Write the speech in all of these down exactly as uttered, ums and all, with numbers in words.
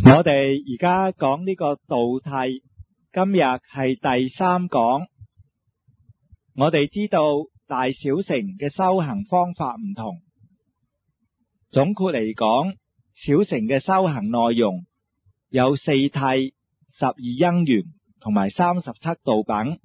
我哋而家講呢個道諦，今日係第三講。我哋知道大小乘嘅修行方法唔同，總括嚟講，小乘嘅修行內容有四諦、十二因緣同埋三十七道品。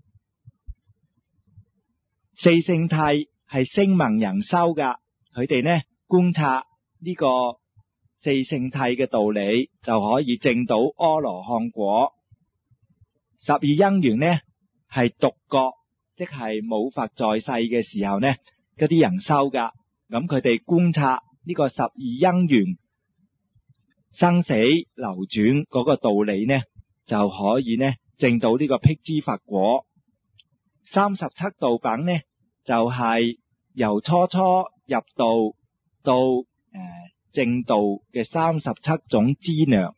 四聖諦係聲聞人修噶，佢哋呢觀察呢個四聖諦嘅道理，就可以證到阿羅漢果。十二因緣呢係獨覺，即係冇佛在世嘅時候呢，嗰啲人修噶。咁佢哋觀察呢個十二因緣生死流轉嗰個道理呢，就可以呢證到呢個辟支佛果。三十七道品呢，就係、是、由初初入道到誒、呃、正道嘅三十七種資糧。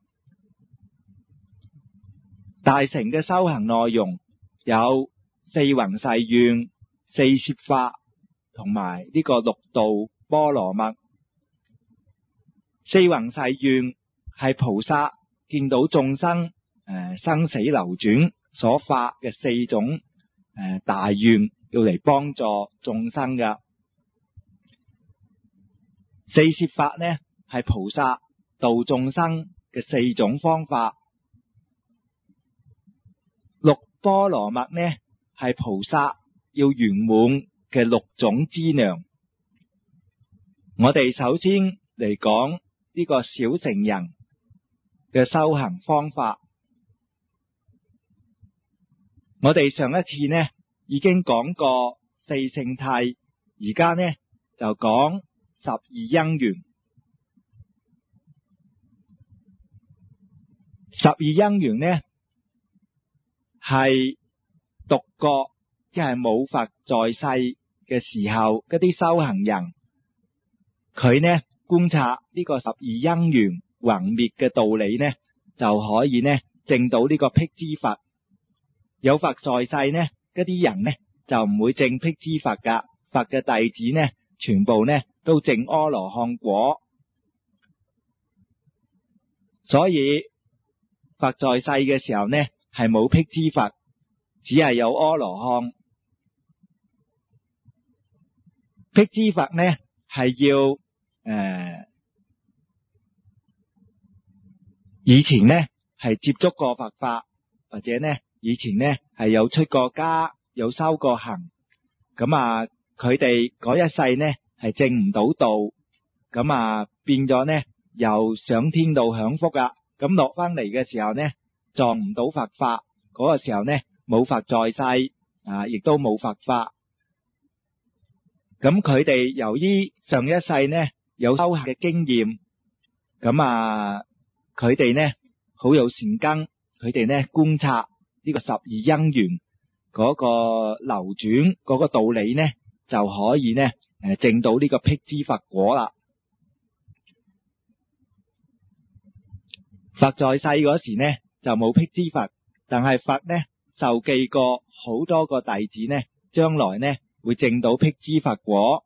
大乘嘅修行內容有四弘誓願、四攝法同埋呢個六度波羅蜜。四弘誓願係菩薩見到眾生誒、呃、生死流轉所發嘅四種誒、呃、大願，要嚟幫助眾生噶。四攝法呢係菩薩度眾生嘅四種方法。六波羅蜜呢係菩薩要圓滿嘅六種資糧。我哋首先嚟講呢個小乘人嘅修行方法。我哋上一次呢已經講過四聖諦，而家呢就講十二因緣。十二因緣呢係獨覺，即係冇佛在世嘅時候，嗰啲修行人佢呢觀察呢個十二因緣宏滅嘅道理呢，就可以呢證到呢個辟支佛。有佛在世呢，嗰啲人呢就唔會證辟支佛噶，佛嘅弟子呢全部呢都證阿羅漢果。所以佛在世嘅時候呢係冇辟支佛，只係有阿羅漢。辟支佛呢係要誒、呃、以前呢係接觸過佛法，或者呢以前呢係有出過家，有修過行。咁啊佢哋嗰一世呢係證唔到道，咁啊變咗呢又上天道享福啊。咁落翻嚟嘅時候呢撞唔到佛法，嗰、那個時候呢冇佛在世啊，亦都冇佛法。咁佢哋由於上一世呢有修行嘅經驗，咁啊佢哋呢好有善根，佢哋呢觀察呢個十二因緣嗰個流轉嗰個道理呢，就可以呢誒證到呢個辟支佛果啦。佛在世嗰時呢就冇辟支佛，但係佛呢受記過好多個弟子呢，將來呢會證到辟支佛果。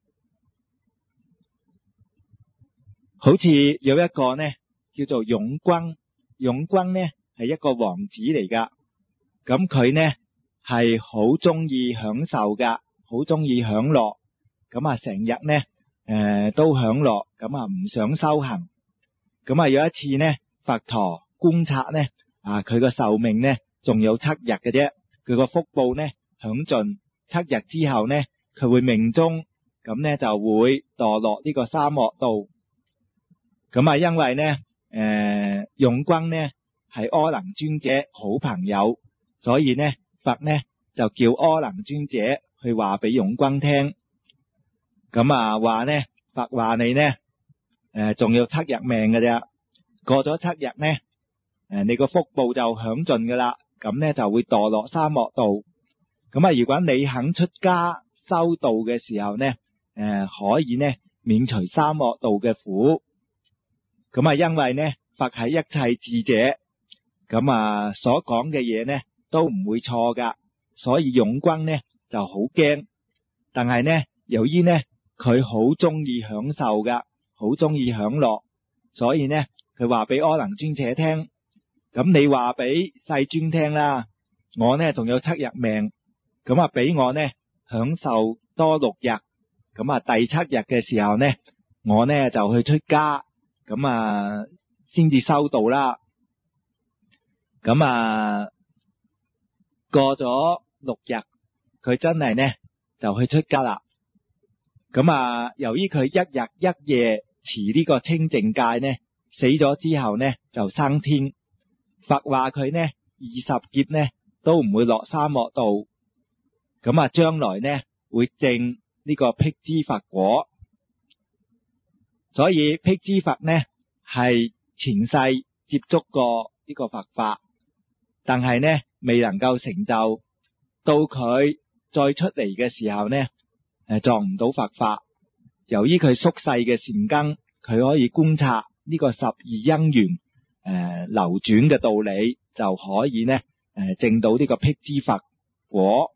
好似有一個呢叫做勇軍，勇軍呢係一個王子嚟噶。咁佢呢係好中意享受噶，好中意享樂。咁啊成日呢誒、呃、都享樂，咁啊唔想修行。咁啊有一次呢佛陀觀察呢，啊佢個壽命呢仲有七日嘅啫，佢個福報呢享盡，七日之後呢佢會命終，咁呢就會墮落呢個三惡道。咁啊因為呢誒勇軍呢係阿能尊者好朋友，所以呢佛呢就叫阿能尊者去話俾勇軍聽。咁啊話呢佛話你呢誒仲有七日命嘅啫，過咗七日呢誒你個福報就享盡噶啦，咁呢就會墮落三惡道。咁啊如果你肯出家修道嘅時候呢誒可以呢免除三惡道嘅苦。咁啊因為呢佛係一切智者，咁啊所講嘅嘢呢都唔會錯噶，所以勇軍呢就好驚。但係呢由於呢佢好中意享受噶，好中意享樂，所以呢佢話俾阿能尊者聽，咁你話俾世尊聽啦，我呢仲有七日命，咁啊俾我呢享受多六日，咁啊第七日嘅時候呢，我呢就去出家，咁啊先至修道啦。咁啊過咗六日，佢真係呢就去出家啦。咁啊由於佢一日一夜持呢個清淨戒呢，死咗之後呢就生天。佛話佢呢二十劫呢都唔會落三惡道，咁啊將來呢會證呢個辟支佛果。所以辟支佛呢係前世接觸過呢個佛法，但係呢未能夠成就，到佢再出嚟嘅時候呢誒撞唔到佛法。由於佢宿世嘅善根，佢可以觀察呢個十二因緣誒、呃、流轉嘅道理，就可以呢誒證到呢個辟支佛果。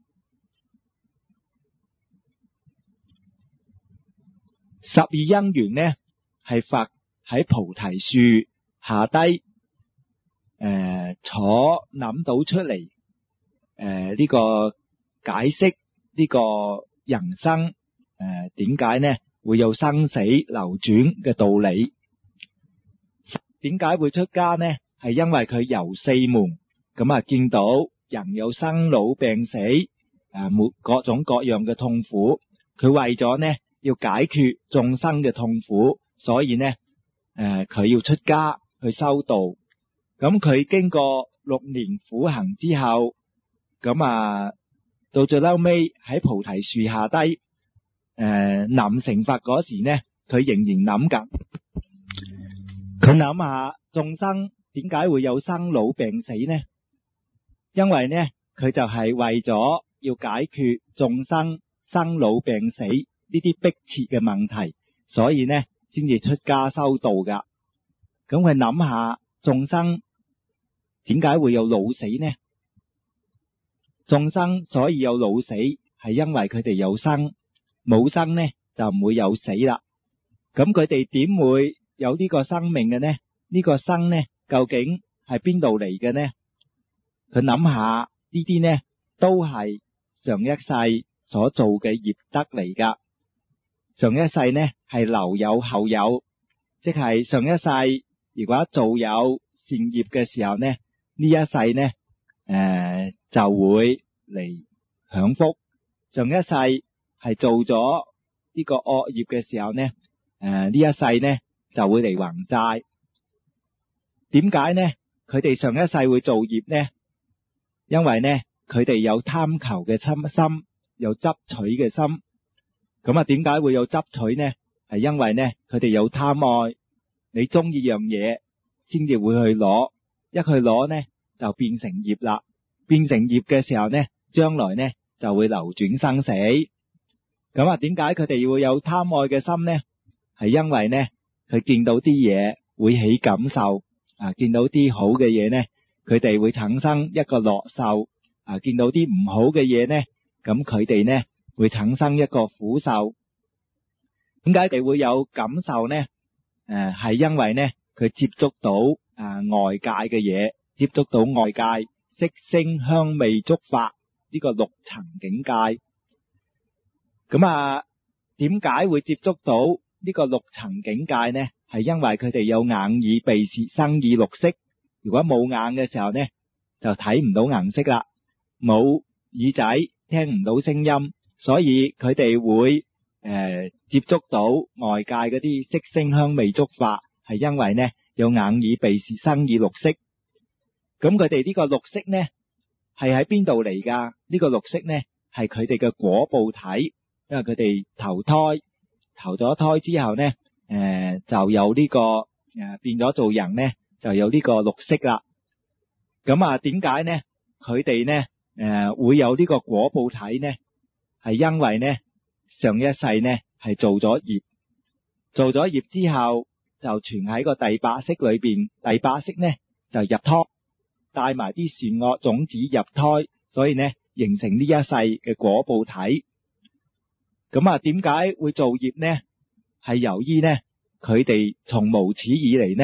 十二因緣呢係佛喺菩提樹下低誒、呃、坐諗到出嚟誒呢個解釋呢個人生誒點解呢會有生死流轉嘅道理。點解會出家呢？係因為佢遊四門，咁啊見到人有生老病死誒，沒各種各樣嘅痛苦，佢為咗呢要解決眾生嘅痛苦，所以呢誒佢要出家去修道。咁佢經過六年苦行之後，咁啊到最後尾喺菩提樹下低誒臨成佛嗰時呢，佢仍然諗緊，佢諗下眾生點解會有生老病死呢？因為呢佢就係為咗要解決眾生生老病死呢啲迫切嘅問題，所以呢先至出家修道噶。咁佢諗下眾生點解會有老死呢？眾生所以有老死，係因為佢哋有生，冇生呢就唔會有死啦。咁佢哋點會有呢個生命嘅呢？呢個生呢究竟係邊度嚟嘅呢？佢諗下呢啲呢都係上一世所做嘅業德嚟噶。上一世呢係留有後有，即係上一世如果做有善業嘅時候呢，呢一世呢誒、呃、就會嚟享福。上一世係做咗呢個惡業嘅時候呢，誒、呃、呢一世呢就會嚟還債。點解呢？佢哋上一世會做業呢？因為呢佢哋有貪求嘅心，有執取嘅心。咁啊點解會有執取呢？係因為呢佢哋有貪愛，你中意樣嘢先至會去攞，一去攞呢就變成業啦。變成業嘅時候呢，將來呢就會流轉生死。咁啊點解佢哋會有貪愛嘅心呢？係因為呢佢見到啲嘢會起感受啊，見到啲好嘅嘢呢佢哋會產生一個樂受啊，見到啲唔好嘅嘢呢，咁佢哋呢會產生一個苦受。點解佢哋會有感受呢？誒、呃、係因為呢佢接觸到啊外界嘅嘢，接觸到外界色聲香味觸法呢個六層境界。咁啊點解會接觸到呢個六層境界呢？係因為佢哋有眼耳鼻舌身意六識。如果冇眼嘅時候呢，就睇唔到顏色啦，冇耳仔聽唔到聲音，所以佢哋會誒、呃、接觸到外界嗰啲色聲香味觸法，係因為呢有眼耳鼻舌身意六識。咁佢哋呢個六識呢係喺邊度嚟噶？呢、這個六識呢係佢哋嘅果報體，因為佢哋投胎，投咗胎之後呢，誒、呃、就有呢、這個誒、呃、變咗做人呢，就有呢個六識啦。咁啊點解呢佢哋呢誒、呃、會有呢個果報體呢？係因為呢上一世呢係做咗業，做咗業之後就存喺個第八識裏邊，第八識呢就入胎，帶埋啲善惡種子入胎，所以呢形成呢一世嘅果報體。咁啊點解會做業呢？係由於呢佢哋從無始以嚟呢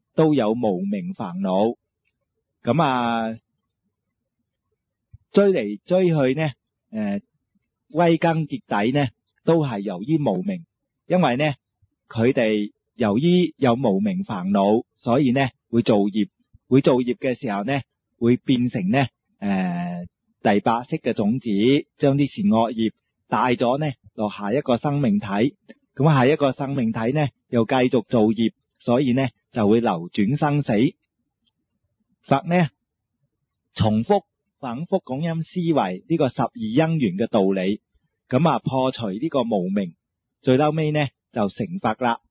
都有無明煩惱。咁啊，追嚟追去呢，誒，歸根結底呢，都係由於無明，因為呢，佢哋由於有無明煩惱，所以呢會造業，會造業嘅時候呢，會變成呢，誒，第八識嘅種子，將啲善惡業帶咗呢落下一個生命體，咁下一個生命體呢又繼續造業，所以呢就會流轉生死。佛呢重複反覆咁樣思維呢個十二因緣嘅道理，咁啊破除呢個無明，最嬲尾呢就成佛啦。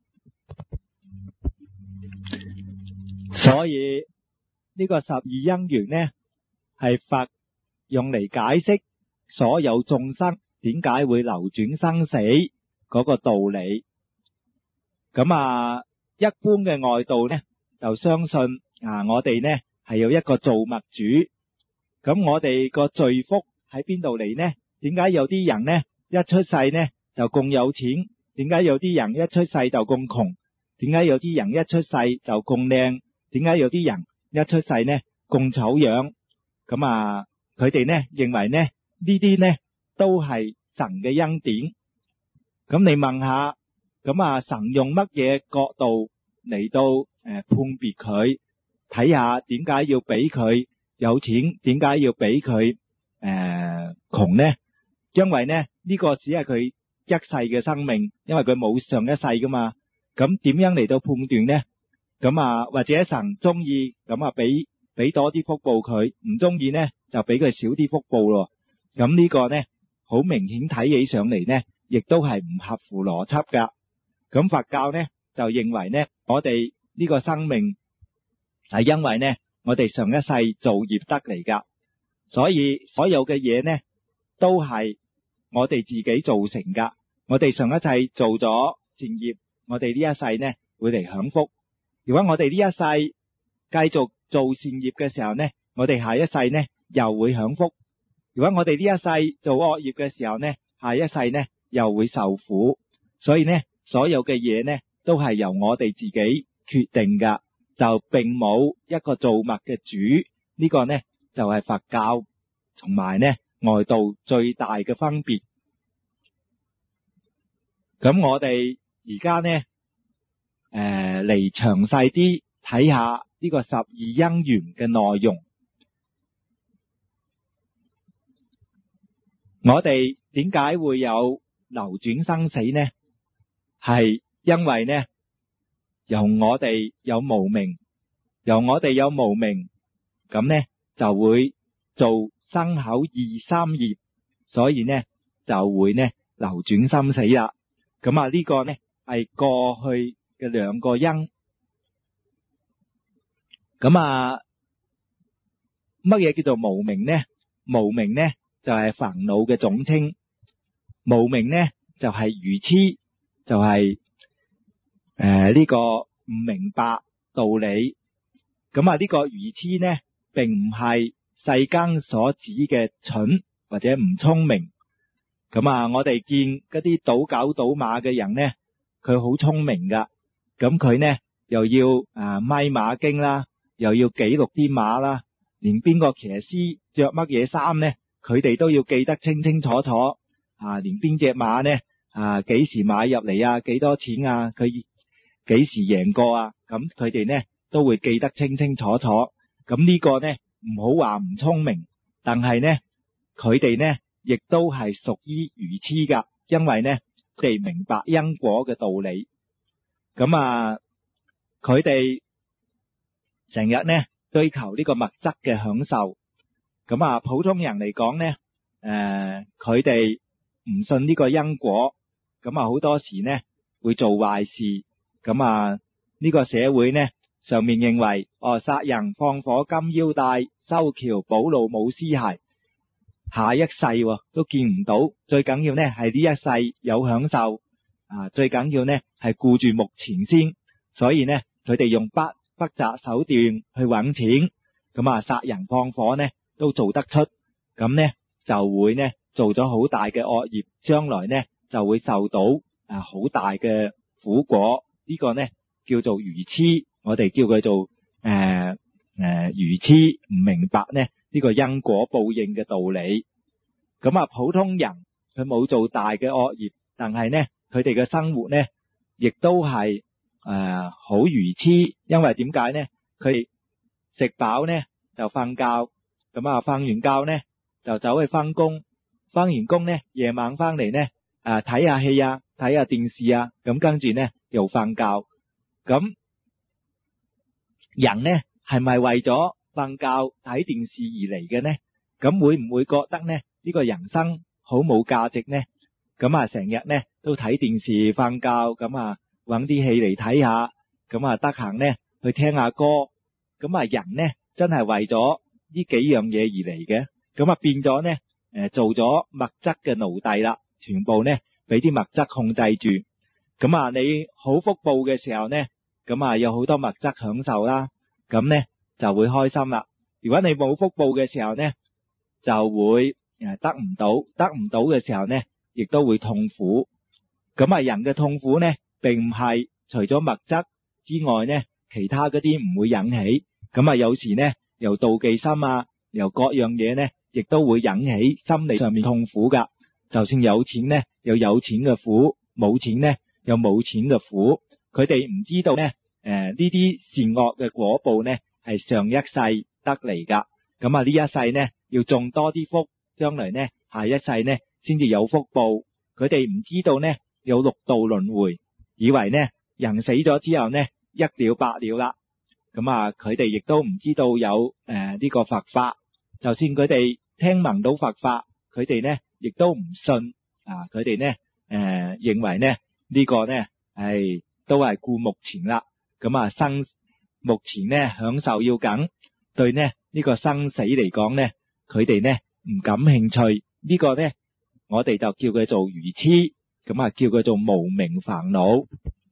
所以呢個十二因緣呢係佛用嚟解釋所有眾生點解會流轉生死嗰個道理。咁啊，一般嘅外道呢就相信啊，我哋呢係有一個造物主。咁我哋個罪福喺邊度嚟呢？點解有啲人呢一出世呢就咁有錢？點解有啲人一出世就咁窮？點解有啲人一出世就咁靚？點解有啲人一出世呢咁醜樣？咁啊，佢哋呢認為呢呢啲呢都係神嘅恩典。咁你問下，咁啊神用乜嘢角度嚟到誒判別佢？睇下點解要俾佢有錢，點解要俾佢誒窮呢？因為呢呢個只係佢一世嘅生命，因為佢冇上一世噶嘛。咁點樣嚟到判斷呢？咁啊或者神中意咁啊俾俾多啲福報佢，唔中意呢就俾佢少啲福報咯。咁呢個呢好明顯睇起上嚟呢，亦都係唔合乎邏輯噶。咁佛教呢就認為呢，我哋呢個生命係因為呢我哋上一世造業得嚟噶，所以所有嘅嘢呢都係我哋自己造成噶。我哋上一世做咗善業，我哋呢一世呢會嚟享福。如果我哋呢一世繼續做善業嘅時候呢，我哋下一世呢又會享福。如果我哋呢一世做惡業嘅時候呢，下一世呢又會受苦。所以呢所有嘅嘢呢都係由我哋自己決定噶，就並冇一個造物嘅主。呢個呢就係佛教同埋呢外道最大嘅分別。咁我哋而家呢誒嚟詳細啲睇下呢個十二因緣嘅內容。我哋點解會有流轉生死呢？係因為呢由我哋有無明，由我哋有無明，咁呢就會做身口意三業，所以呢就會呢流轉生死啦。咁啊呢個呢係過去嘅兩個因。咁啊乜嘢叫做無明呢？無明呢就係煩惱嘅總稱。無明呢就係愚癡，就係誒呢個唔明白道理。咁啊呢個愚癡呢並唔係世間所指嘅蠢或者唔聰明。咁啊我哋見嗰啲賭狗賭馬嘅人呢，佢好聰明噶。咁佢呢又要啊咪馬經啦，又要記錄啲馬啦，連邊個騎師着乜嘢衫呢，佢哋都要記得清清楚楚。啊連邊隻馬呢啊幾時買入嚟啊，幾多錢啊，佢幾時贏過啊，咁佢哋呢都會記得清清楚楚。咁呢個呢唔好話唔聰明，但係呢佢哋呢亦都係屬於愚癡噶，因為呢佢哋明白因果嘅道理。咁啊佢哋成日呢追求呢個物質嘅享受。咁啊普通人嚟講呢誒佢哋唔信呢個因果，咁啊好多時呢會做壞事。咁啊呢個社會呢上面認為哦殺人放火金腰帶修橋補路冇屍骸，下一世都見唔到。最緊要呢係呢一世有享受啊，最緊要呢係顧住目前先。所以呢佢哋用不不擇手段去揾錢，咁啊殺人放火呢都做得出。咁呢就會呢做咗好大嘅惡業，將來呢就會受到啊好大嘅苦果。呢個呢叫做愚癡我哋叫佢做誒誒愚痴，唔明白呢呢個因果報應嘅道理。咁啊，普通人佢冇做大嘅惡業，但係呢佢哋嘅生活呢亦都係誒好愚痴，因為點解呢？佢食飽呢就瞓覺，咁啊瞓完覺呢就走去返工，返完工呢夜晚翻嚟呢誒睇下戲啊，睇下電視啊，咁跟住呢又瞓覺。咁人呢係咪為咗瞓覺睇電視而嚟嘅呢？咁會唔會覺得呢呢個人生好冇價值呢？咁啊成日呢都睇電視瞓覺，咁啊搵啲戲嚟睇下，咁啊得閒呢去聽下歌。咁啊人呢真係為咗呢幾樣嘢而嚟嘅，咁啊變咗呢誒做咗物質嘅奴隸啦，全部呢俾啲物質控制住。咁啊你好福報嘅時候呢，咁啊有好多物質享受啦，咁呢就會開心啦。如果你冇福報嘅時候呢，就會誒得唔到，得唔到嘅時候呢，亦都會痛苦。咁啊人嘅痛苦呢，並唔係除咗物質之外呢，其他嗰啲唔會引起。咁啊有時呢，由妒忌心啊，由各樣嘢呢，亦都會引起心理上面痛苦噶。就算有錢呢，有有錢嘅苦；冇錢呢，有冇錢嘅苦。佢哋唔知道呢，誒呢啲善惡嘅果報呢，係上一世得嚟噶。咁啊呢一世呢，要種多啲福，將來呢下一世呢先至有福報。佢哋唔知道呢有六道輪迴，以為呢人死咗之後呢一了百了啦。咁啊佢哋亦都唔知道有誒呢個佛法。就算佢哋聽聞到佛法，佢哋呢亦都唔信啊。佢哋呢誒認為呢呢個呢係都係顧目前啦。咁啊生目前呢享受要緊，對呢呢個生死嚟講呢，佢哋呢唔感興趣。呢個呢我哋就叫佢做愚痴，咁啊叫佢做無明煩惱。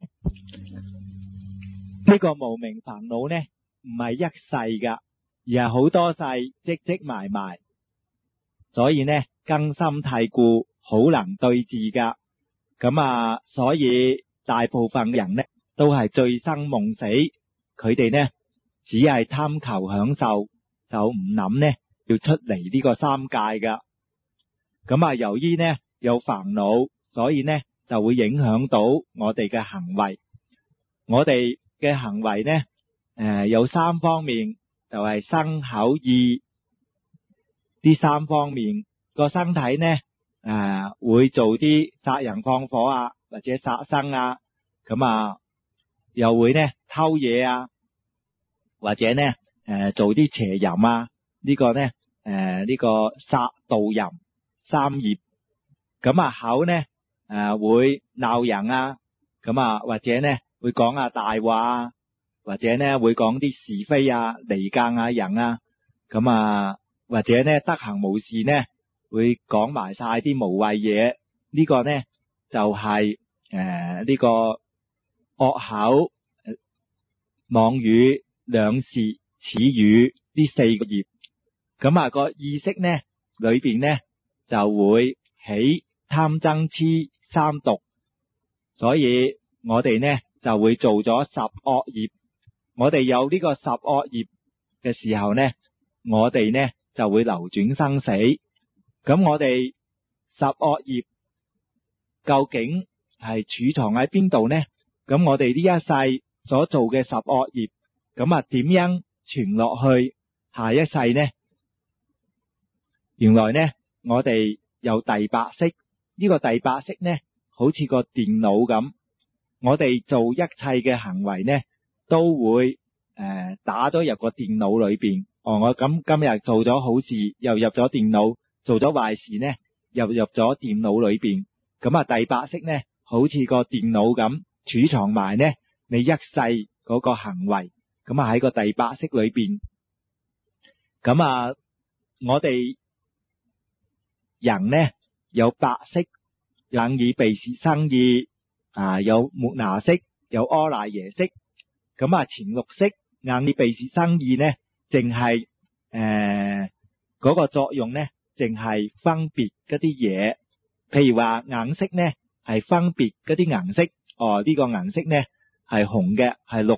呢個無明煩惱呢唔係一世噶，而係好多世積積埋埋，所以呢根深蒂固，好難對治噶。咁啊所以大部分人呢都係醉生夢死，佢哋呢只係貪求享受，就唔諗呢要出嚟呢個三界噶。咁啊由於呢有煩惱，所以呢就會影響到我哋嘅行為。我哋嘅行為呢誒有三方面，就係身口意呢三方面。個身體呢誒會做啲殺人放火啊，或者殺生啊，咁啊又會呢偷嘢啊，或者呢誒做啲邪淫啊，呢個呢誒呢個殺盜淫三業。咁啊口呢誒會鬧人啊，咁啊或者呢會講下大話啊，或者呢會講啲是非啊，離間下人啊，咁啊或者呢得閒無事呢會講埋晒啲無謂嘢。呢個呢就係誒呢個惡口、妄語、兩舌、綺語呢四個業。咁啊個意識呢裏邊呢就會起貪嗔癡三毒，所以我哋呢就會做咗十惡業。我哋有呢個十惡業嘅時候呢，我哋呢就會流轉生死。咁我哋十惡業究竟係儲藏喺邊度呢？咁我哋呢一世所做嘅十惡業，咁啊點樣傳落去下一世呢？原來呢我哋有第八識，呢個第八識呢好似個電腦咁，我哋做一切嘅行為呢都會誒、呃、打咗入個電腦裏邊。哦，我咁今日做咗好事，又入咗電腦；做咗壞事呢，又入咗電腦裏邊。咁啊，第八識呢，好似個電腦咁儲藏埋呢你一世嗰個行為。咁啊喺個第八識裏邊，咁啊我哋人呢有八識，眼耳鼻舌身意啊，有末那識，有阿賴耶識。咁啊前六識眼耳鼻舌身意呢，淨係誒嗰個作用呢，淨係分別嗰啲嘢。譬如話眼識呢係分別嗰啲顏色，哦呢個顏色呢係紅嘅，係綠嘅，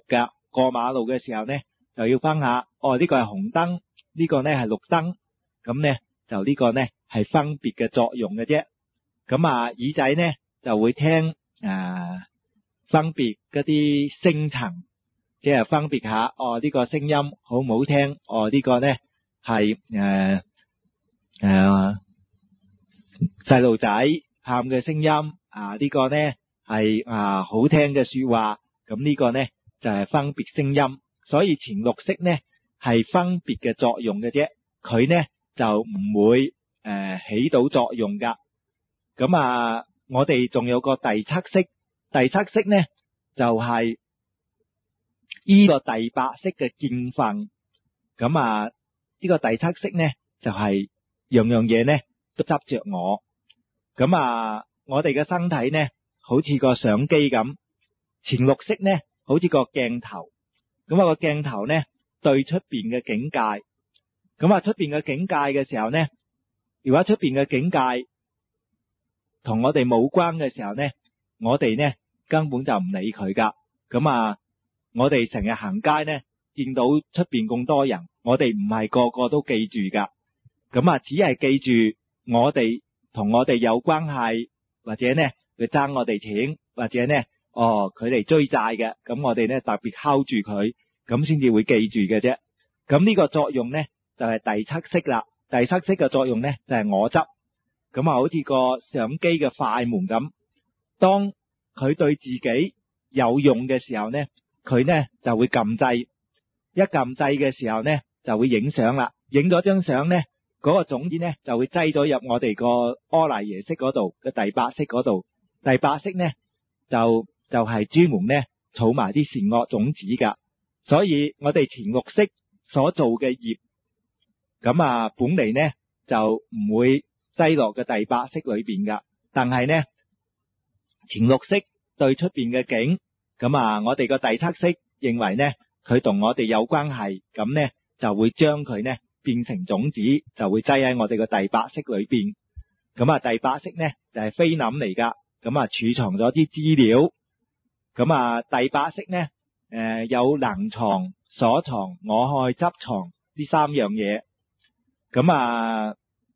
過馬路嘅時候呢，就要分下，哦呢個係紅燈，呢個呢係綠燈，咁呢就呢個呢係分別嘅作用嘅啫。咁啊耳仔呢就會聽誒分別嗰啲聲層，即係分別下，哦呢個聲音好唔好聽，哦呢個呢係誒誒細路仔喊嘅聲音，啊呢個呢係啊好聽嘅說話，咁呢個呢就係分別聲音。所以前六識呢係分別嘅作用嘅啫，佢呢就唔會誒起到作用噶。咁啊我哋仲有個第七識，第七識呢就係依個第八識嘅見分。咁啊呢個第七識呢就係樣樣嘢呢都執着我。咁啊我哋嘅身體呢好似個相機咁，前六識呢好似個鏡頭，咁啊個鏡頭呢對出邊嘅境界，咁啊出邊嘅境界嘅時候呢，如果出邊嘅境界同我哋冇關嘅時候呢，我哋呢根本就唔理佢噶。咁啊我哋成日行街呢，見到出邊咁多人，我哋唔係個個都記住噶，咁啊只係記住我哋同我哋有關係，或者呢佢爭我哋錢，或者呢哦佢哋追債嘅，咁我哋呢特別睺住佢，咁先至會記住嘅啫。咁呢個作用呢就係第七識啦。第七識嘅作用呢就係我執，咁啊好似個相機嘅快門咁，當佢對自己有用嘅時候呢，佢呢就會撳掣，一撳掣嘅時候呢就會影相啦，影咗張相呢，嗰個種子呢就會擠咗入我哋個阿賴耶識嗰度嘅第八識嗰度。第八識呢就就係專門呢儲埋啲善惡種子噶。所以我哋前六識所做嘅業，咁啊本嚟呢就唔會擠落嘅第八識裏邊噶，但係呢前六識對出邊嘅境，咁啊我哋個第七識認為呢佢同我哋有關係，咁呢就會將佢呢變成種子，就會擠喺我哋個第八識裏邊。咁啊第八識呢就係菲林嚟噶，咁啊儲藏咗啲資料。咁啊第八識呢誒有能藏、所藏、我愛、執藏呢三樣嘢。咁啊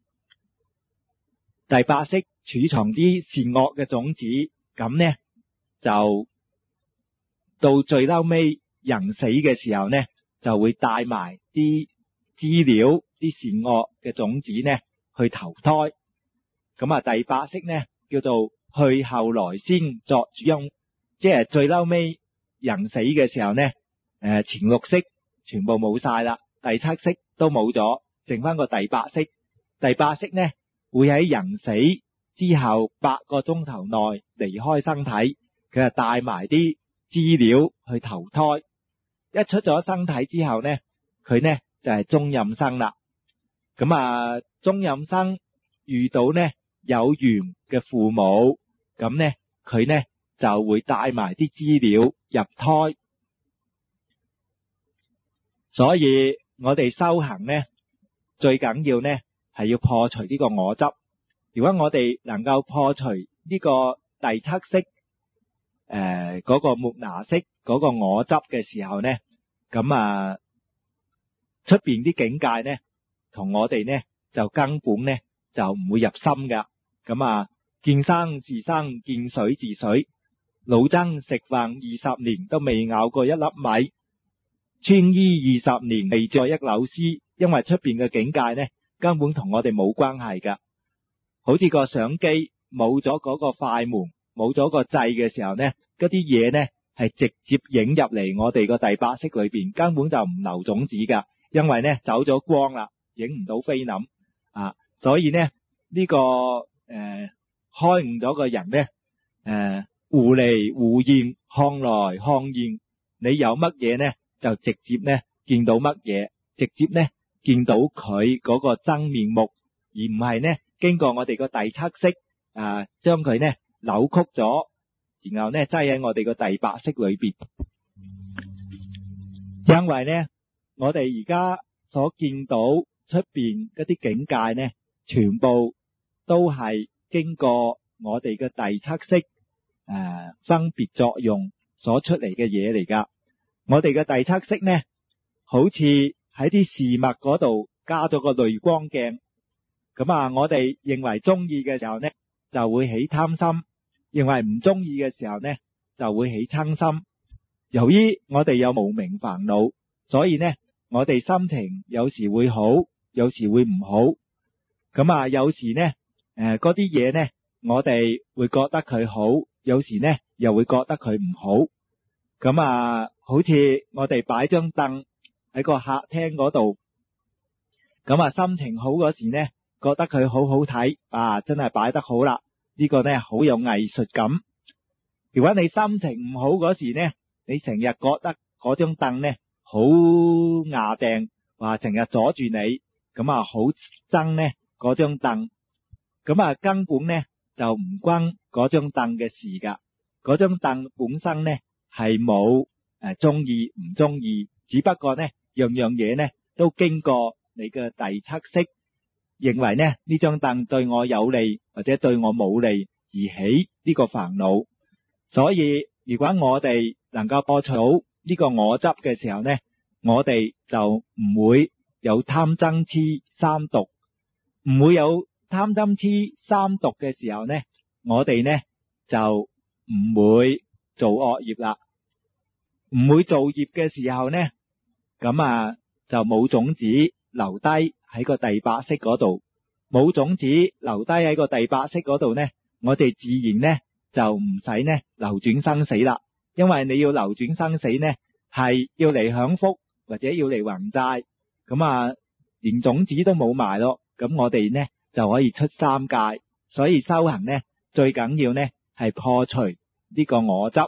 第八識儲藏啲善惡嘅種子，咁呢就到最嬲尾人死嘅時候呢，就會帶埋啲資料、啲善惡嘅種子呢去投胎。咁啊第八識呢叫做去後來先作主因，即係最嬲尾人死嘅時候呢，誒前六識全部冇晒啦，第七識都冇咗，剩翻個第八識。第八識呢會喺人死之後八個鐘頭內離開身體，佢就帶埋啲資料去投胎。一出咗身體之後呢，佢呢就係中陰身啦。咁啊中陰身遇到呢有緣嘅父母，咁呢佢呢就會帶埋啲資料入胎。所以我哋修行呢最緊要呢係要破除呢個我執。如果我哋能夠破除呢個第七識誒嗰個末那識嗰個我執嘅時候呢，咁啊出邊啲境界呢同我哋呢就根本呢就唔會入心噶。咁啊見生是生，見水是水，老僧食飯二十年都未咬過一粒米，穿衣二十年未着一縷絲。因為出邊嘅境界呢根本同我哋冇關係噶。好似個相機冇咗嗰個快門，冇咗個掣嘅時候呢，嗰啲嘢呢係直接影入嚟我哋個第八識裏邊，根本就唔留種子噶。因為呢走咗光啦，影唔到菲林啊。所以呢呢、這個誒、呃、開悟咗個人呢，誒互利互現，看來看現，你有乜嘢呢就直接呢見到乜嘢，直接呢見到佢嗰個真面目，而唔係呢經過我哋個第七識啊將佢呢扭曲咗，然後呢擠喺我哋個第八識裏邊。因為呢我哋而家所見到出邊嗰啲境界呢，全部都係經過我哋嘅第七識誒分別作用所出嚟嘅嘢嚟噶。 我哋嘅第七識呢，好似喺啲事物嗰度加咗個濾光鏡。咁啊，我哋認為中意嘅時候呢，就會起貪心；認為唔中意嘅時候呢，就會起嗔心。由於我哋有無明煩惱，所以呢，我哋心情有時會好，有時會唔好。咁啊，有時呢，誒嗰啲嘢呢，我哋會覺得佢好，有時呢又會覺得佢唔好。咁啊，好似我哋擺張凳喺個客廳嗰度，咁啊心情好嗰時呢，覺得佢好好睇，啊真係擺得好啦，呢個呢好有藝術感。如果你心情唔好嗰時呢，你成日覺得嗰張凳呢好牙掟，話成日阻住你，咁啊好憎呢嗰張凳，咁啊根本呢就唔關嗰張凳嘅事噶。嗰張凳本身呢係冇誒中意唔中意，只不過呢樣樣嘢呢都經過你嘅第七識，認為呢呢張凳對我有利或者對我冇利而起呢個煩惱。所以如果我哋能夠破除到呢個我執嘅時候呢，我哋就唔會有貪嗔癡三毒。唔會有貪嗔癡三毒嘅時候呢，我哋呢就唔會做惡業啦。唔會做業嘅時候呢，咁啊就冇種子留低喺個第八識嗰度。冇種子留低喺個第八識嗰度呢，我哋自然呢就唔使呢流轉生死啦。因為你要流轉生死呢，係要嚟享福或者要嚟還債，咁啊連種子都冇埋咯。咁我哋呢就可以出三界。所以修行呢最緊要呢係破除呢個我執。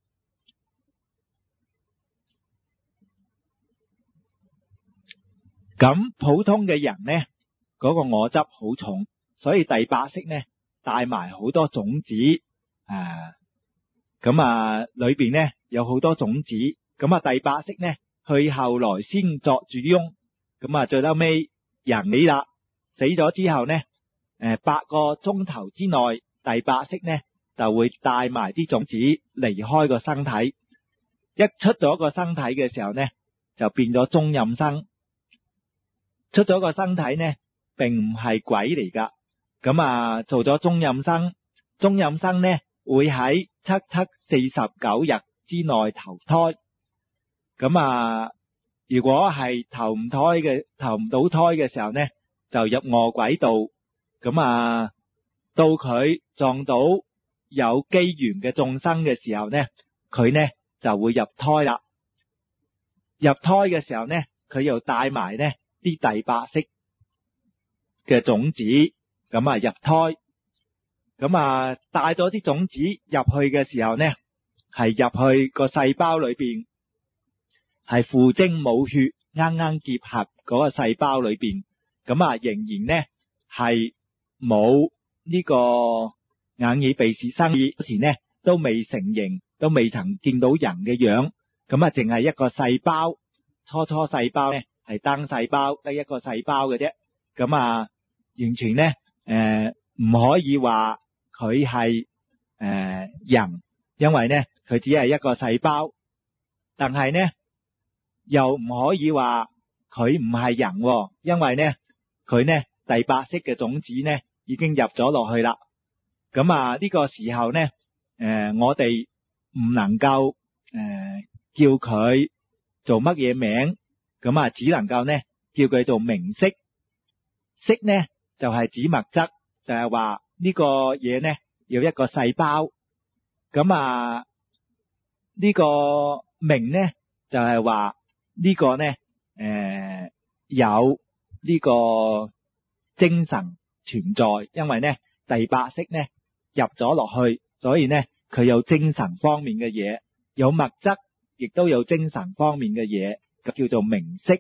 咁普通嘅人呢，嗰個我執好重，所以第八識呢帶埋好多種子，誒，咁啊裏邊呢有好多種子。咁啊第八識呢去後來先作主翁，咁啊最後尾人死啦，死咗之後呢，誒八個鐘頭之內，第八識呢就會帶埋啲種子離開個身體。一出咗個身體嘅時候呢，就變咗中陰身。出咗個身體呢，並唔係鬼嚟噶。咁啊，做咗中陰身，中陰身呢會喺七七四十九日之內投胎。咁啊，如果係投唔胎嘅，投唔到胎嘅時候呢，就入餓鬼道。咁啊，到佢撞到有機緣嘅眾生嘅時候呢，佢呢就會入胎啦。入胎嘅時候呢，佢又帶埋呢啲第八識嘅種子，咁啊入胎。咁啊帶咗啲種子入去嘅時候呢，係入去個細胞裏邊，係父精母血啱啱結合嗰個細胞裏邊。咁啊仍然呢係冇呢個眼耳鼻舌身意，嗰時呢都未成形，都未曾見到人嘅樣。咁啊淨係一個細胞，初初細胞呢係單細胞，得一個細胞嘅啫。咁啊完全呢誒唔可以話佢係誒人，因為呢佢只係一個細胞。但係呢又唔可以話佢唔係人，因為呢佢呢第八識嘅種子呢已經入咗落去啦。咁啊呢個時候呢誒我哋唔能夠誒叫佢做乜嘢名，咁啊只能夠呢叫佢做名色。色呢就係指物質，就係話呢個嘢呢要一個細胞。咁啊呢個名呢就係話呢個呢誒有呢個精神存在，因為呢第八識呢入咗落去，所以呢佢有精神方面嘅嘢，有物質亦都有精神方面嘅嘢，就叫做名色。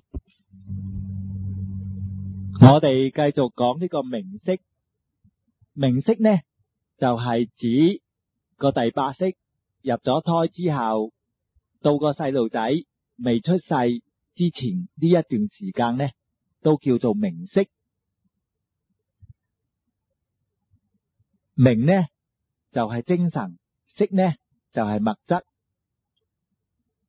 我哋繼續講呢個名色。名色呢就係指個第八識入咗胎之後，到個細路仔未出世之前呢一段時間呢，都叫做名色。名呢就係精神，色呢就係物質。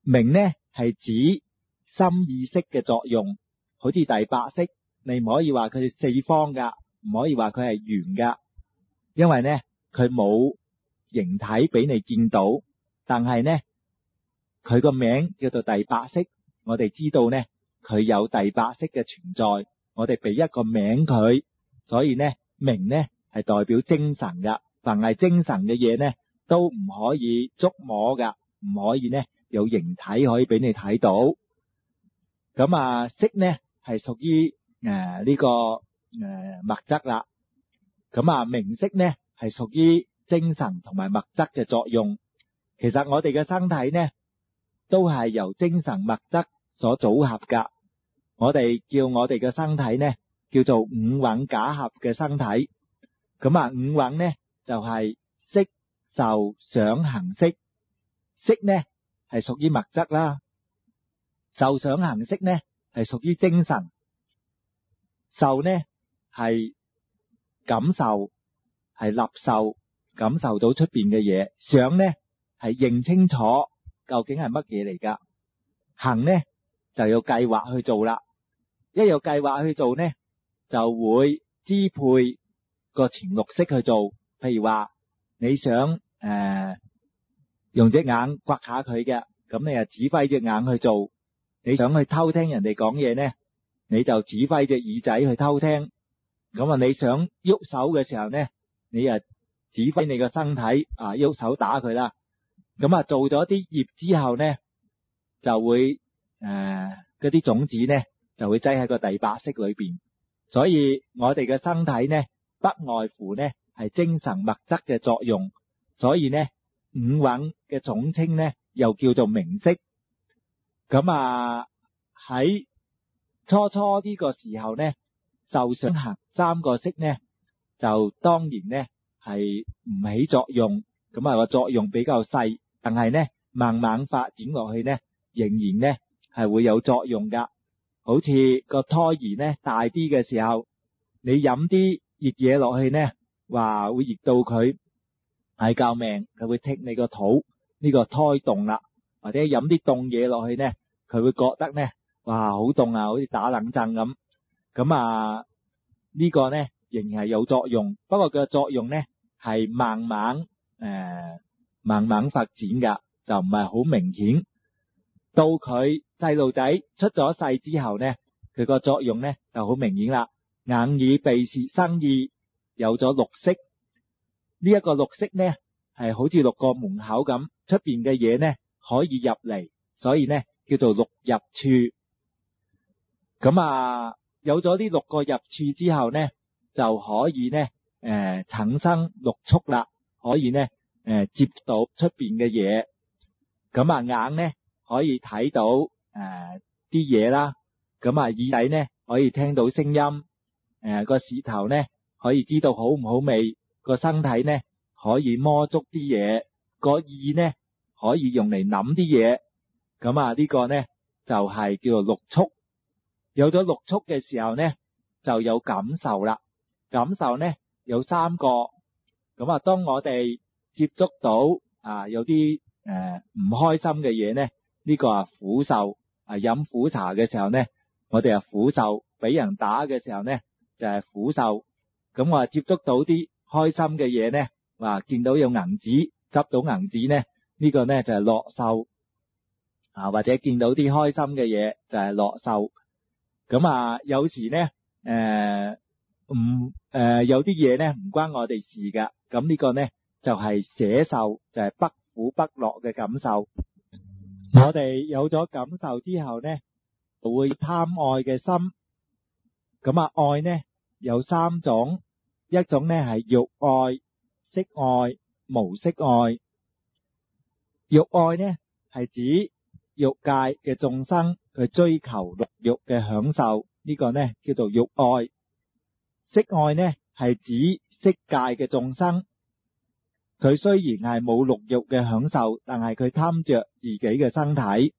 名呢係指心意識嘅作用，好似第八識，你唔可以話佢係四方噶，唔可以話佢係圓噶，因為呢佢冇形體俾你見到，但係呢佢個名叫做第八識，我哋知道呢佢有第八識嘅存在，我哋俾一個名佢，所以呢名呢係代表精神噶，凡係精神嘅嘢呢都唔可以觸摸噶，唔可以呢有形體可以俾你睇到。咁啊識呢係屬於誒呢個誒物質啦，咁啊名色呢係屬於精神同埋物質嘅作用。其實我哋嘅身體呢都係由精神物質所組合噶，我哋叫我哋嘅身體呢叫做五蘊假合嘅身體。咁啊五蘊呢就係色受想行識，色呢係屬於物質啦，受想行識呢係屬於精神，受呢係感受，係納受，感受到出邊嘅嘢。想呢係認清楚究竟係乜嘢嚟噶，行呢就要計劃去做啦，一有計劃去做呢就會支配個前六識去做。譬如話你想誒、呃、用隻眼刮下佢嘅，咁你就指揮隻眼去做。你想去偷聽人哋講嘢呢，你就指揮隻耳仔去偷聽。咁啊你想喐手嘅時候呢，你啊指揮你個身體啊喐手打佢啦。咁啊做咗啲業之後呢，就會誒嗰啲種子呢就會擠喺個第八識裏邊。所以我哋嘅身體呢不外乎呢係精神物質嘅作用，所以呢五蘊嘅總稱呢又叫做名色。咁啊喺初初呢個時候呢，受想行三個識呢就當然呢係唔起作用，咁啊個作用比較細，但係呢慢慢發展落去呢仍然呢係會有作用噶。好似個胎兒呢大啲嘅時候，你飲啲熱嘢落去呢，話會熱到佢係救命，佢會剔你個肚，呢個胎動啦。或者飲啲凍嘢落去呢，佢會覺得呢，哇好凍啊，好似打冷震咁。咁啊呢個呢仍然係有作用，不過佢嘅作用呢係慢慢誒、呃、慢慢發展噶，就唔係好明顯。到佢細路仔出咗世之後呢，佢個作用呢就好明顯啦。眼耳鼻舌身意有咗六識，呢一個六識呢係好似六個門口咁，出邊嘅嘢呢可以入嚟，所以呢叫做六入處。咁啊有咗呢六個入處之後呢，就可以呢誒、呃、產生六觸啦，可以呢誒、呃、接到出邊嘅嘢。咁啊眼呢可以睇到誒啲嘢啦，咁啊耳仔呢可以聽到聲音，誒個舌頭呢可以知道好唔好味，個身體呢可以摸觸啲嘢，個意呢可以用嚟諗啲嘢。咁啊呢個呢就係叫做六觸。有咗六觸嘅時候呢，就有感受啦。感受呢有三個。咁啊當我哋接觸到啊有啲誒唔開心嘅嘢呢，呢個係苦受。啊飲苦茶嘅時候呢，我哋係苦受；俾人打嘅時候呢就係苦受。咁我接觸到啲開心嘅嘢呢，話見到有銀紙，執到銀紙呢，呢個呢就係樂受。啊或者見到啲開心嘅嘢就係樂受。咁啊有時呢誒唔誒有啲嘢呢唔關我哋事噶，咁呢個呢就係捨受，就係不苦不樂嘅感受。我哋有咗感受之後呢，就會貪愛嘅心。咁啊愛呢有三種，一種呢係欲愛、色愛、無色愛。欲愛呢係指欲界嘅眾生佢追求六欲嘅享受，呢個呢叫做欲愛。色愛呢係指色界嘅眾生，佢雖然係冇六欲嘅享受，但係佢貪着自己嘅身體。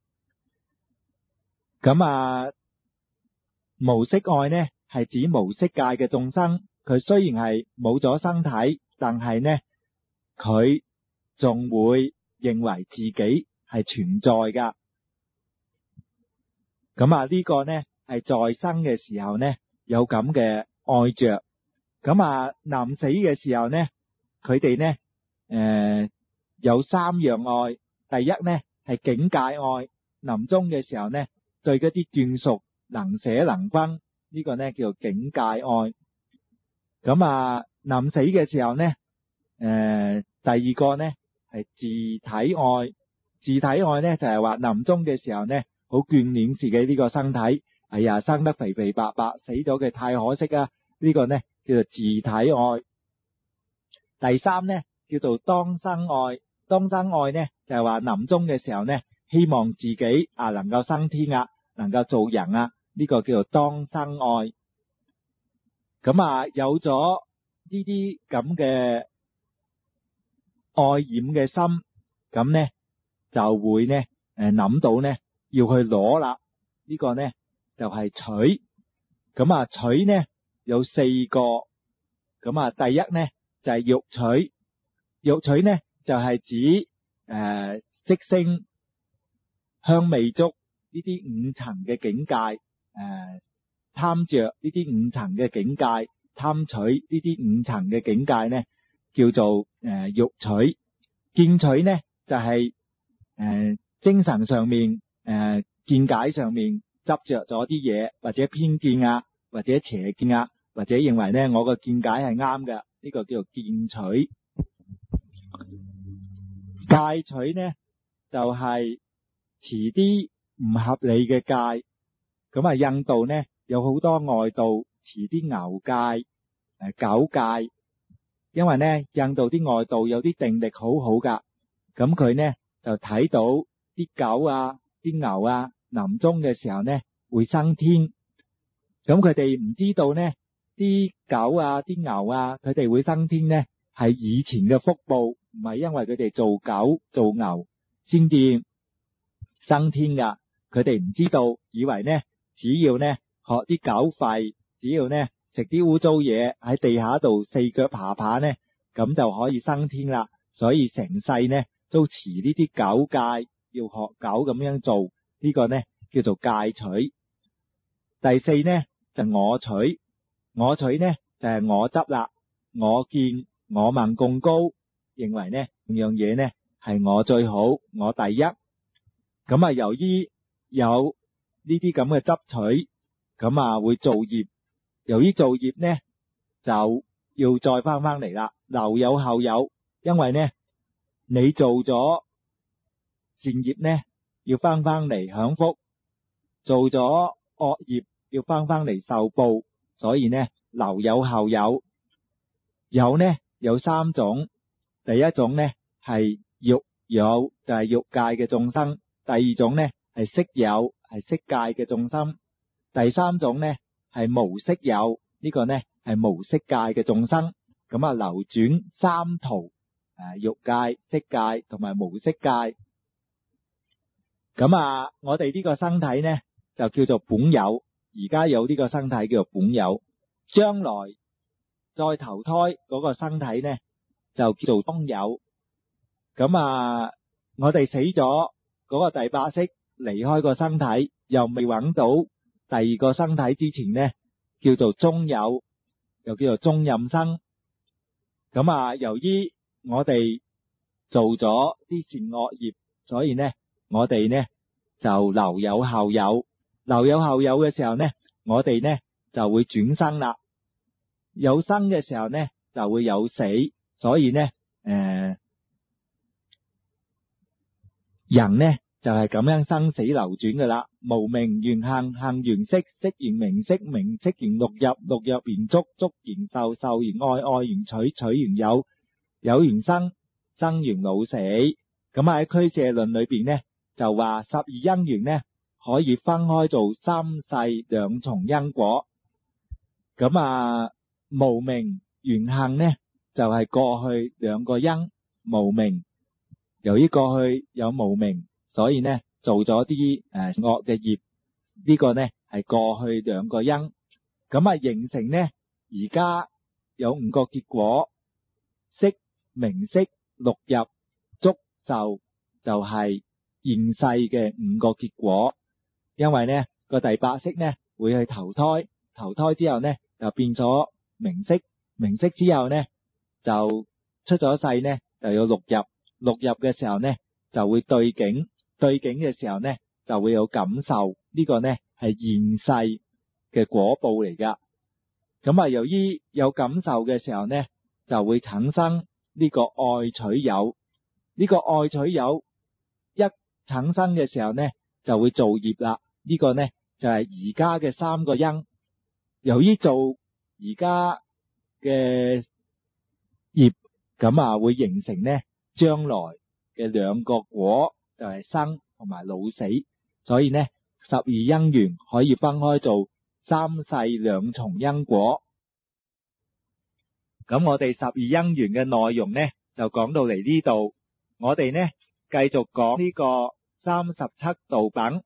咁啊無色愛呢係指無色界嘅眾生，佢雖然係冇咗身體，但係呢佢仲會認為自己係係存在噶。咁啊呢個呢係在生嘅時候呢有咁嘅愛着，咁啊臨死嘅時候呢，佢哋呢誒有三樣愛。第一呢係境界愛，臨終嘅時候呢對嗰啲眷屬能捨能分，呢個呢叫做境界愛。咁啊臨死嘅時候呢誒第二個呢係自體愛。自體愛呢就係話臨終嘅時候呢好眷戀自己呢個身體，哎呀生得肥肥白白，死咗嘅太可惜啊，呢個呢叫做自體愛。第三呢叫做當生愛。當生愛呢就係話臨終嘅時候呢希望自己啊能夠升天啊，能夠做人啊，呢個叫做當生愛。咁啊有咗呢啲咁嘅愛染嘅心，咁呢就會呢誒諗到呢要去攞啦。呢個呢就係取。咁啊取呢有四個。咁啊第一呢就係欲取。欲取呢就係指誒色聲香味觸呢啲五層嘅境界，誒貪着呢啲五層嘅境界，貪取呢啲五層嘅境界呢叫做誒欲取。見取呢就係誒精神上面誒見解上面執着咗啲嘢，或者偏見啊，或者邪見啊，或者認為呢我個見解係啱嘅，呢個叫做見取。戒取呢就係持啲唔合理嘅戒。咁啊印度呢有好多外道持啲牛戒、誒狗戒，因為呢印度啲外道有啲定力好好噶，咁佢呢就睇到啲狗啊、啲牛啊臨終嘅時候呢會升天。咁佢哋唔知道呢啲狗啊、啲牛啊佢哋會升天呢係以前嘅福報，唔係因為佢哋做狗做牛先至升天噶。佢哋唔知道，以為呢只要呢學啲狗吠，只要呢食啲污糟嘢喺地下度四腳爬爬呢，咁就可以升天啦。所以成世呢都持呢啲狗戒，要學狗咁樣做，呢個呢叫做戒取。第四呢就我取。我取呢就係我執啦，我見我聞貢高，認為呢樣嘢呢係我最好，我第一。咁啊由於有呢啲咁嘅執取，咁啊會造業。由於造業呢就要再翻翻嚟啦，留有後有。因為呢你做咗善業呢要翻翻嚟享福，做咗惡業要翻翻嚟受報，所以呢留有後有。有呢有三種。第一種呢係欲有，就係欲界嘅眾生。第二種呢係色有，係色界嘅眾生。第三種呢係無色有，呢個呢係無色界嘅眾生。咁啊流轉三途，誒欲界、色界同埋無色界。咁啊我哋呢個身體呢就叫做本有，而家有呢個身體叫做本有。將來再投胎嗰個身體呢就叫做當有。咁啊我哋死咗嗰個第八識離開個身體，又未揾到第二個身體之前呢叫做中有，又叫做中任生。咁啊由於我哋做咗啲善惡業，所以呢我哋呢就留有後有。留有後有嘅時候呢，我哋呢就會轉生啦。有生嘅時候呢就會有死，所以呢誒、呃、人呢就係咁樣生死流轉噶啦。無明緣行，行緣識，識緣名色，名色緣六入，六入緣觸，觸緣受，受緣愛，愛緣取，取緣有，有緣生，生緣老死。咁喺俱舍論裏邊呢就話十二因緣呢可以分開做三世兩重因果。咁啊無明緣行呢就係、是、過去兩個因。無明，由於過去有無明，所以呢做咗啲誒惡嘅業，呢、這個呢係過去兩個因。咁啊形成呢而家有五個結果：識、名色、六入、觸、受，就係現世嘅五個結果。因為呢個第八識呢會去投胎，投胎之後呢就變咗名色，名色之後呢就出咗世呢就要六入，六入嘅時候呢就會對境，對境嘅時候呢就會有感受，呢個呢係現世嘅果報嚟噶。咁啊，由於有感受嘅時候呢就會產生呢個愛取有，呢個愛取有一產生嘅時候呢就會造業啦。呢個呢就係而家嘅三個因，由於做而家嘅業，咁啊會形成呢將來嘅兩個果，就係生同埋老死。所以呢十二因緣可以分開做三世兩重因果。咁我哋十二因緣嘅內容呢就講到嚟呢度，我哋呢繼續講呢個三十七道品。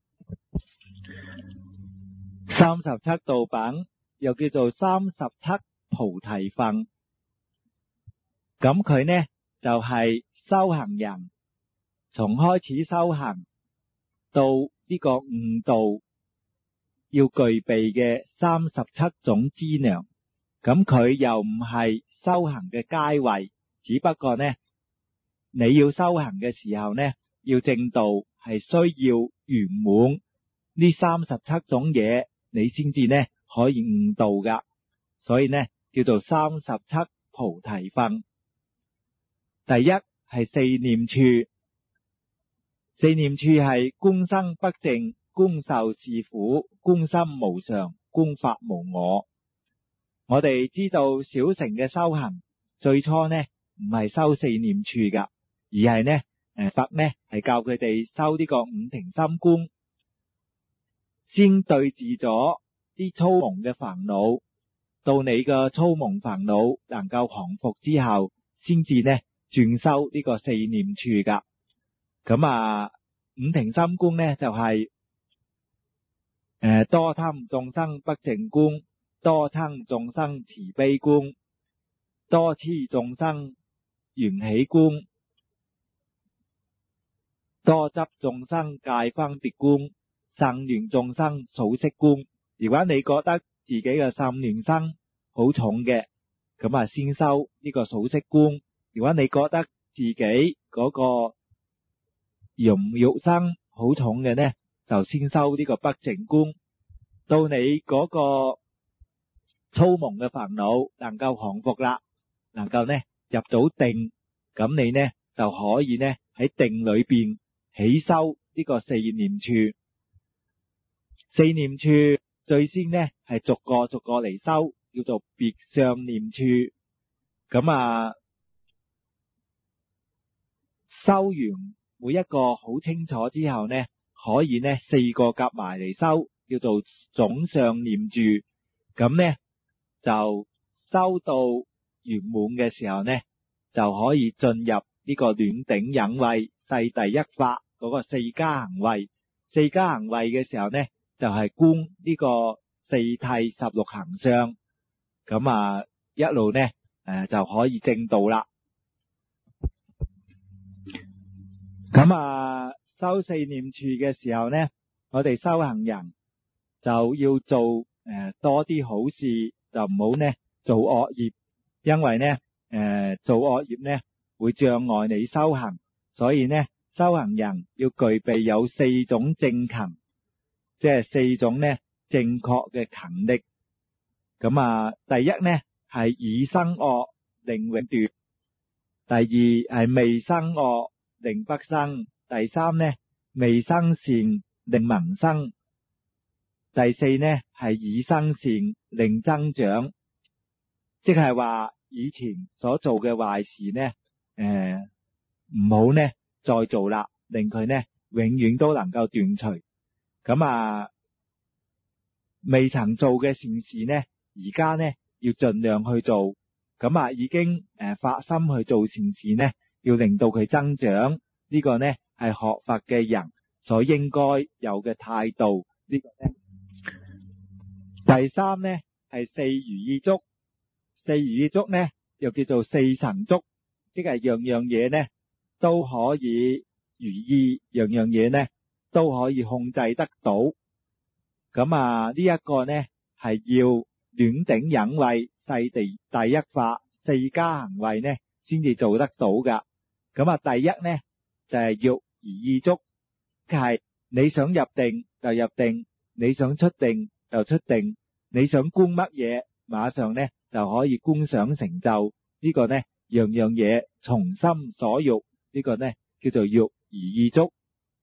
三十七道品又叫做三十七菩提分。咁佢呢就係修行人從開始修行到呢個悟道要具備嘅三十七種資糧。咁佢又唔係修行嘅階位，只不過呢你要修行嘅時候呢要正道，係需要圓滿呢三十七種嘢，你先至呢可以悟道噶。所以呢叫做三十七菩提分。第一係四念處，四念處係觀身不淨，觀受是苦，觀心無常，觀法無我。我哋知道小乘嘅修行最初呢唔係修四念處噶，而係呢誒佛呢係教佢哋修呢個五停心觀，先對治咗啲粗蒙嘅煩惱，到你嘅粗蒙煩惱能夠降伏之後，先至呢轉修呢個四念處噶。咁啊五停心觀呢就係、是、誒、呃、多貪眾生不淨觀，多嗔眾生慈悲觀，多痴眾生緣起觀，多執眾生界分別觀，散亂眾生數息觀。如果你覺得自己嘅散亂生好重嘅，咁啊先修呢個數息觀。如果你覺得自己嗰個淫欲生好重嘅呢，就先修呢個不淨觀。到你嗰個粗蒙嘅煩惱能夠降伏啦，能夠呢入到定，咁你呢就可以呢喺定裏邊起修呢個四念處。四念處最先呢係逐個逐個嚟修，叫做別相念處。咁啊修完每一個好清楚之後呢，可以呢四個夾埋嚟修，叫做總相念處。咁呢就修到圓滿嘅時候呢，就可以進入呢個暖頂忍慧世第一法嗰個四加行慧。四加行慧嘅時候呢，就係、是、觀呢個四諦十六行相。咁啊一路呢誒、呃、就可以證道啦。咁啊修四念處嘅時候呢，我哋修行人就要做誒、呃、多啲好事，就唔好呢做惡業，因為呢誒、呃、做惡業呢會障礙你修行。所以呢修行人要具備有四種正勤，即係四種呢正確嘅勤力。咁啊第一呢係已生惡令永斷，第二係未生惡令不生，第三呢未生善令萌生，第四呢係已生善令增長。即係話以前所做嘅壞事呢誒唔好呢再做啦，令佢呢永遠都能夠斷除。咁啊未曾做嘅善事呢，而家呢要盡量去做。咁啊已經誒發心去做善事呢，要令到佢增長。呢、這個呢係學佛嘅人所應該有嘅態度。呢、這個呢第三呢係四如意足。四如意足呢又叫做四神足，即係樣樣嘢呢都可以如意，樣樣嘢呢都可以控制得到。咁啊呢一個呢係要暖頂忍慧世地第一法四加行慧呢先至做得到噶。咁啊第一呢就係欲而意足，即係你想入定就入定，你想出定就出定，你想觀乜嘢馬上呢就可以觀想成就。呢個呢樣樣嘢從心所欲，呢個呢叫做欲而意足。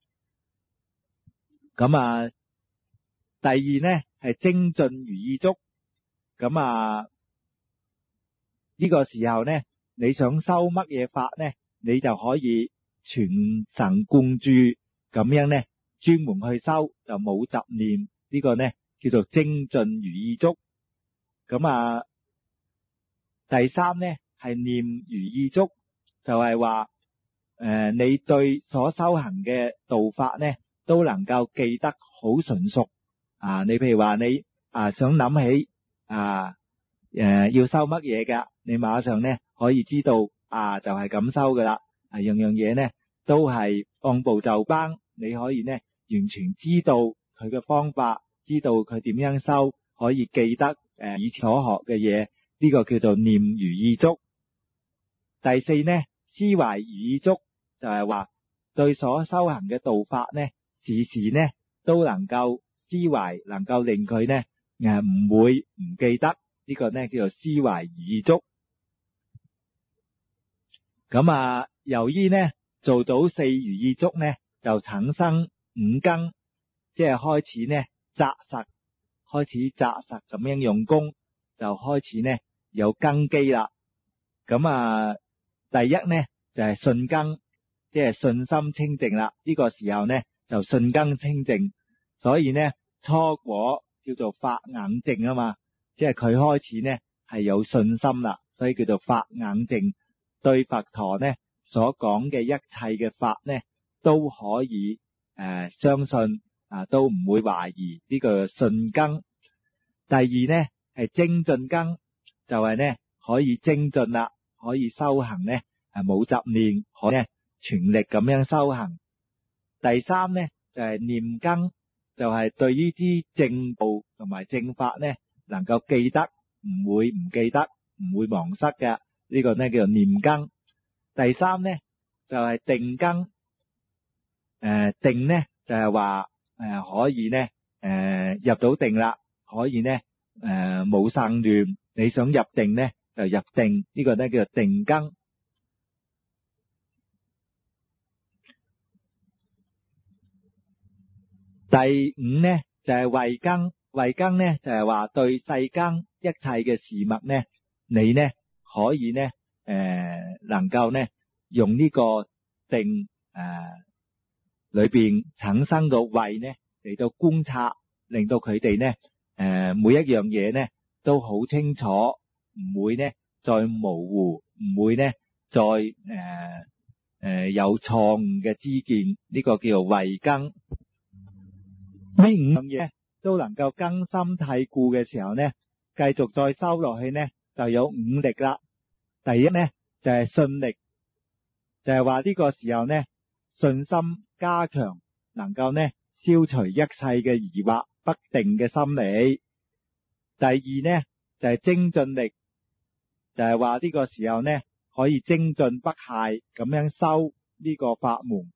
咁啊第二呢係精進如意足。咁啊呢個時候呢你想修乜嘢法呢，你就可以全神貫注咁樣呢專門去修，就冇雜念。呢個呢叫做精進如意足。咁啊第三呢係念如意足，就係話誒你對所修行嘅道法呢都能夠記得好純熟啊。你譬如話你啊想諗起啊誒、呃、要修乜嘢噶，你馬上呢可以知道啊就係咁修噶啦。啊樣樣嘢呢都係按部就班，你可以呢完全知道佢嘅方法，知道佢點樣修，可以記得誒、呃、以前所學嘅嘢。呢個叫做念如意足。第四呢思懷如意足，就係話對所修行嘅道法呢時時呢都能夠思懷，能夠令佢呢誒唔會唔記得。呢個呢叫做思懷如意足。咁啊由於呢做到四如意足呢，就產生五根，即係開始呢紮實，開始紮實咁樣用功，就開始呢有根基啦。咁啊第一呢就係信根，即係信心清淨啦。呢個時候呢就信根清淨，所以呢初果叫做發眼淨啊嘛，即係佢開始呢係有信心啦，所以叫做發眼淨。對佛陀呢所講嘅一切嘅法呢都可以誒、呃、相信啊，都唔會懷疑。呢個信根。第二呢係精進根，就係、是、呢可以精進啦，可以修行呢係冇雜念，可以呢全力咁樣修行。第三呢就係、是、念根，就係、是、對於啲正道同埋正法呢能夠記得，唔會唔記得，唔會忘失嘅。呢個呢叫做念根。第三呢就係、是、定根。誒、呃、定呢就係話誒可以呢誒、呃、入到定啦，可以呢誒冇散亂，你想入定呢就入定。呢、這個呢叫做定根。第五呢就係、是、慧根。慧根呢就係、是、話對世間一切嘅事物呢，你呢可以呢誒、呃、能夠呢用呢個定誒、呃、裏邊產生個慧呢嚟到觀察，令到佢哋呢誒、呃、每一樣嘢呢都好清楚，唔會呢再模糊，唔會呢再誒誒、呃呃、有錯誤嘅知見。呢、這個叫做慧根。呢五樣嘢都能夠根深蒂固嘅時候呢，繼續再修落去呢就有五力啦。第一呢就係、是、信力，就係話呢個時候呢信心加強，能夠呢消除一切嘅疑惑不定嘅心理。第二呢就係、是、精進力，就係話呢個時候呢可以精進不懈咁樣修呢個法門。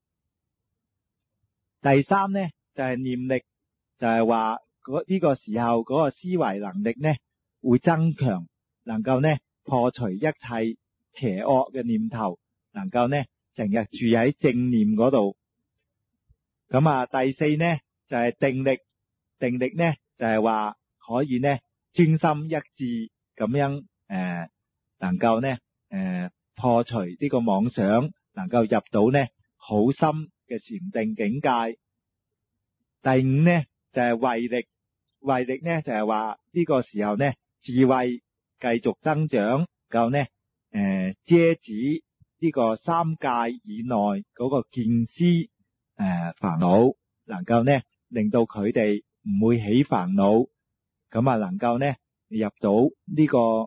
第三呢就係、是、念力，就係話呢個時候嗰個思維能力呢會增強，能夠呢破除一切邪惡嘅念頭，能夠呢成日住喺正念嗰度。咁啊第四呢就係、是、定力，定力呢就係、是、話可以呢專心一致咁樣誒、呃，能夠呢誒、呃、破除呢個妄想，能夠入到呢好深嘅禪定境界。第五呢就係慧力，慧力呢就係話呢個時候呢智慧繼續增長，夠呢誒遮止呢個三界以內嗰個見思誒煩惱，能夠呢令到佢哋唔會起煩惱，咁啊能夠呢入到呢個誒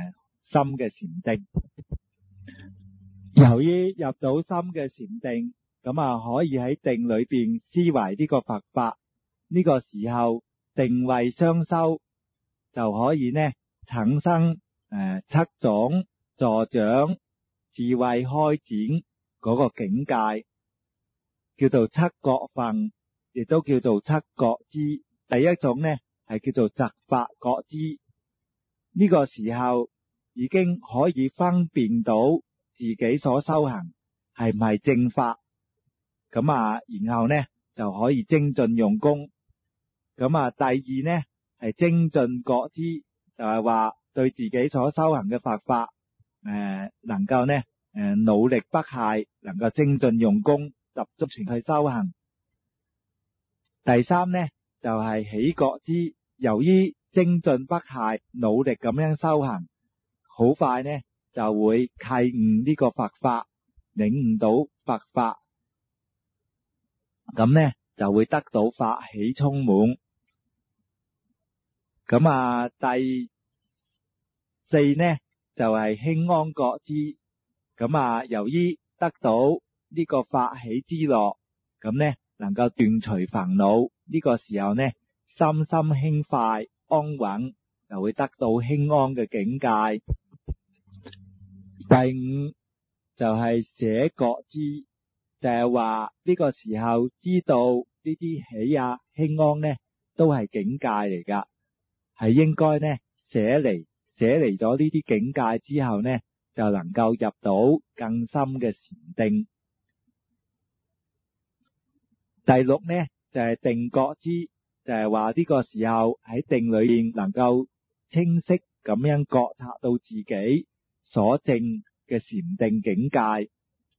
深嘅禪定。由於入到深嘅禪定， 咁啊可以喺定裏邊思維呢個佛法，呢、這個時候定慧雙修就可以呢產生誒、呃、七種助長智慧開展嗰個境界，叫做七覺分，亦都叫做七覺支。第一種呢係叫做擇法覺支，呢、這個時候已經可以分辨到自己所修行係唔係正法，咁啊然後呢就可以精進用功。咁啊第二呢係精進覺支，就係、是、話對自己所修行嘅佛法誒、呃、能夠呢誒、呃、努力不懈，能夠精進用功，集中全去修行。第三呢就係、是、喜覺支，由於精進不懈，努力咁樣修行，好快呢就會契悟呢個佛法，領悟到佛法，咁呢就會得到法喜充滿。咁啊第四呢就係、是、輕安覺支，咁啊由於得到呢個法喜之樂，咁呢能夠斷除煩惱，呢、這個時候呢心心輕快安穩，就會得到輕安嘅境界。第五就係捨覺支，就係話呢個時候知道呢啲喜啊輕安呢都係境界嚟噶，係應該呢捨離，捨離咗呢啲境界之後呢就能夠入到更深嘅禪定。第六呢就係、是、定覺支，就係話呢個時候喺定裏面能夠清晰咁樣覺察到自己所證嘅禪定境界。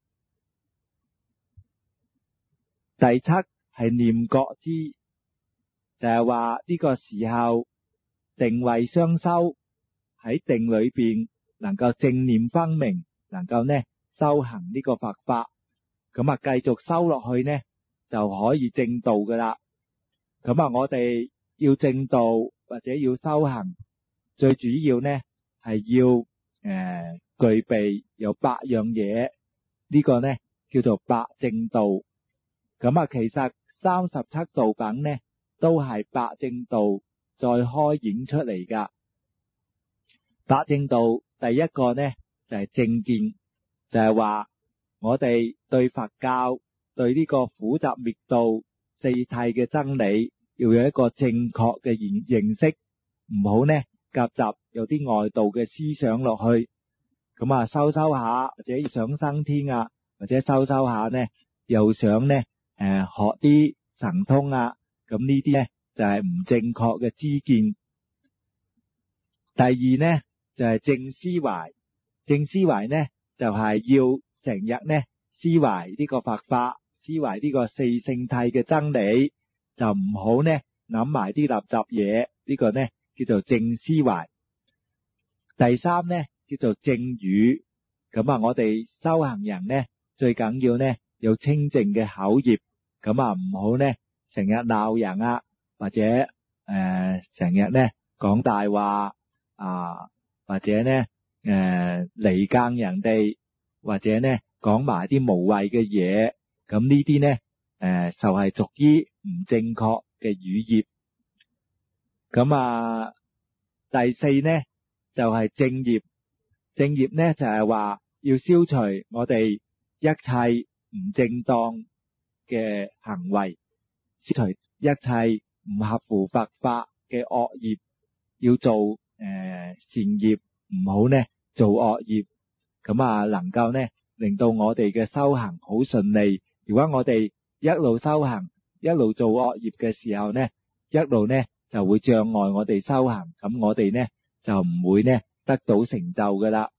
第七係念覺支，就係話呢個時候定慧雙修，喺定裏邊能夠正念分明，能夠呢修行呢個佛法，咁啊繼續修落去呢就可以正道噶啦。咁啊我哋要正道或者要修行，最主要呢係要誒、呃、具備有八樣嘢，呢、這個呢叫做八正道。咁啊其實三十七道品呢都係八正道再開演出嚟噶。八正道第一個呢就係、是、正見，就係、是、話我哋對佛教對呢個苦集滅道四諦嘅真理要有一個正確嘅認認識，唔好呢夾雜有啲外道嘅思想落去。咁啊修修下或者想生天啊，或者修修下呢又想呢誒、呃、學啲神通啊，咁呢啲呢就係、是、唔正確嘅知見。第二呢就係、是、正思維，正思維呢就係、是、要成日呢思維呢個佛法，思維呢個四聖諦嘅真理，就唔好呢諗埋啲垃圾嘢，呢、這個呢叫做正思維。第三呢叫做正語，咁啊我哋修行人呢最緊要呢有清淨嘅口業，咁啊唔好呢成日鬧人啊，或者誒成日呢講大話啊，或者呢誒離間人哋，或者呢講埋啲無謂嘅嘢，咁呢啲呢誒、呃、就係、是、屬於唔正確嘅語業。咁啊第四呢就係、是、正業，正業呢就係、是、話要消除我哋一切唔正當嘅行為，消除一切唔合乎佛法嘅惡業，要做誒、呃、善業，唔好呢做惡業，咁啊能夠呢令到我哋嘅修行好順利。如果我哋一路修行一路做惡業嘅時候呢，一路呢就會障礙我哋修行，咁我哋呢就唔會呢得到成就噶啦。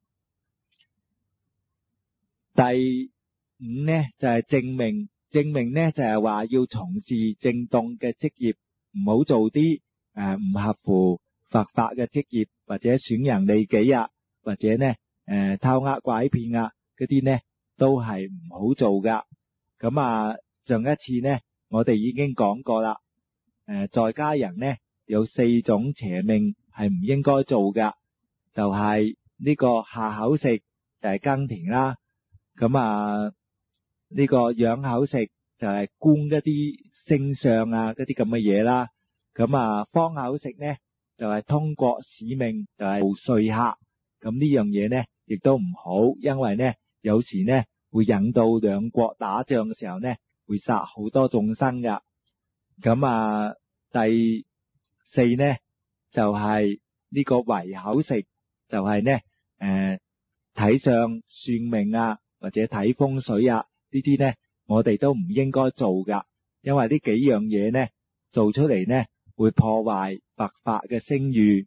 第五呢就係、是、正命，正命呢就係、是、話要從事正當嘅職業，唔好做啲誒唔合乎佛法嘅職業，或者損人利己啊，或者呢誒、呃、偷呃拐騙啊嗰啲呢都係唔好做噶。咁啊上一次呢我哋已經講過啦，誒、呃、在家人呢有四種邪命係唔應該做噶，就係、是、呢個下口食，就係耕田啦。咁啊呢個養口食就係觀一啲星相啊，嗰啲咁嘅嘢啦。咁啊，方口食呢就係通過使命就係做說客。咁呢樣嘢呢亦都唔好，因為呢有時呢會引到兩國打仗嘅時候呢會殺好多眾生噶。咁啊，第四呢就係呢個唯口食，就係呢誒睇相算命啊，或者睇風水啊，呢啲呢我哋都唔應該做噶，因為呢幾樣嘢呢做出嚟呢會破壞佛法嘅聲譽。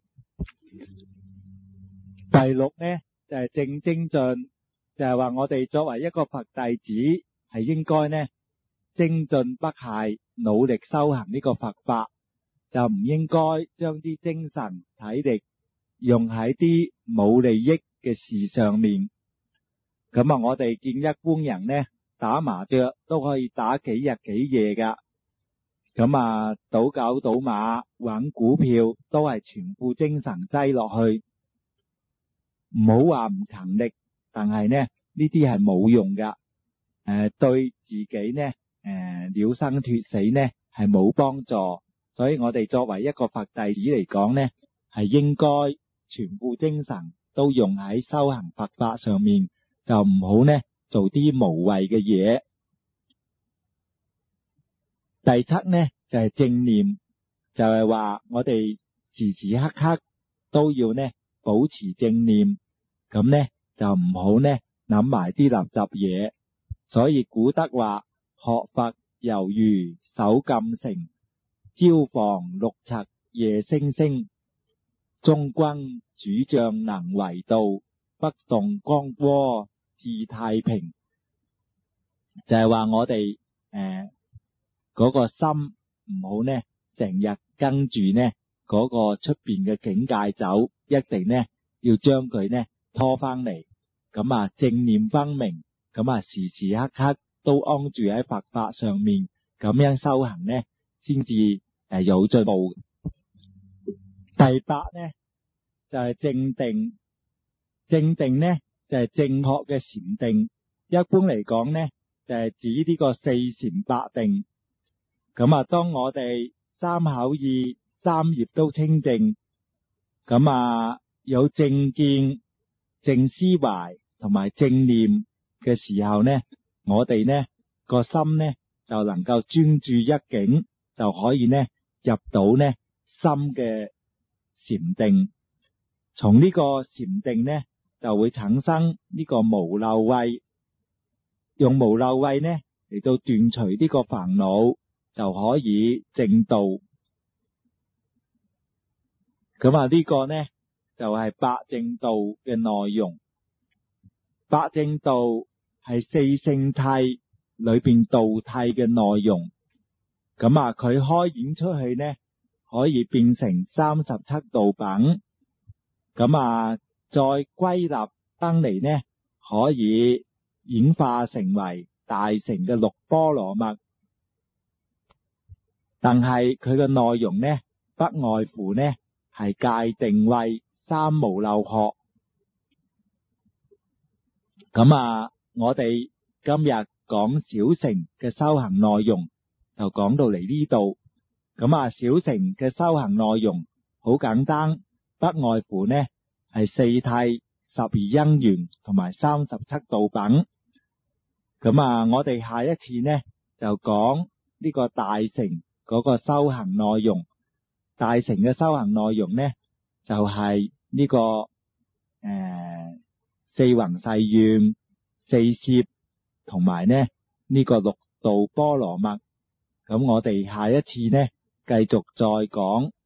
第六呢就係正精進，就係話我哋作為一個佛弟子係應該呢精進不懈，努力修行呢個佛法，就唔應該將啲精神體力用喺啲冇利益嘅事上面。咁啊，我哋見一般人呢打麻雀都可以打幾日幾夜噶，咁啊賭狗賭馬玩股票都係全副精神擠落去，唔好話唔勤力，但係呢呢啲係冇用噶，誒、呃、對自己呢誒了生脫死呢係冇幫助。所以我哋作為一個佛弟子嚟講呢，係應該全副精神都用喺修行佛法上面，就唔好呢做啲無謂嘅嘢。第七呢就係正念，就係話我哋時時刻刻都要呢保持正念，咁呢就唔好呢諗埋啲垃圾嘢。所以古德話學佛猶如守禁城，朝防六賊夜星星，中軍主將能為道，不動光波自太平。就係話我哋誒嗰個心唔好呢成日跟住呢嗰個出邊嘅境界走，一定呢要將佢呢拖翻嚟。咁啊正念分明，咁啊時時刻刻都安住喺佛法上面，咁樣修行呢先至誒有進步。第八呢就係正定，正定呢就係正確嘅禪定。一般嚟講呢就係指呢個四禪八定。咁啊當我哋三口意三業都清淨，咁啊有正見正思懷同埋正念嘅時候呢，我哋呢個心呢就能夠專注一境，就可以呢入到呢心嘅禪定。從呢個禪定呢就會產生呢個無漏慧，用無漏慧呢嚟到斷除呢個煩惱，就可以證道。咁啊呢個呢就係八正道嘅內容。八正道係四聖諦裏邊道諦嘅內容。咁啊佢開演出去呢可以變成三十七道品。咁啊再歸納翻嚟呢可以演化成為大乘嘅六波羅蜜。但係佢嘅內容呢不外乎呢係戒定慧三無漏學。咁啊我哋今日講小乘嘅修行內容就講到嚟呢度。咁啊小乘嘅修行內容好簡單，不外乎呢係四諦、十二因緣同埋三十七道品。咁啊我哋下一次呢就講呢個大乘嗰個修行內容。大乘嘅修行內容呢就係、是、呢、這個誒、呃、四弘誓願、四攝同埋呢呢、這個六度波羅蜜。咁我哋下一次呢繼續再講。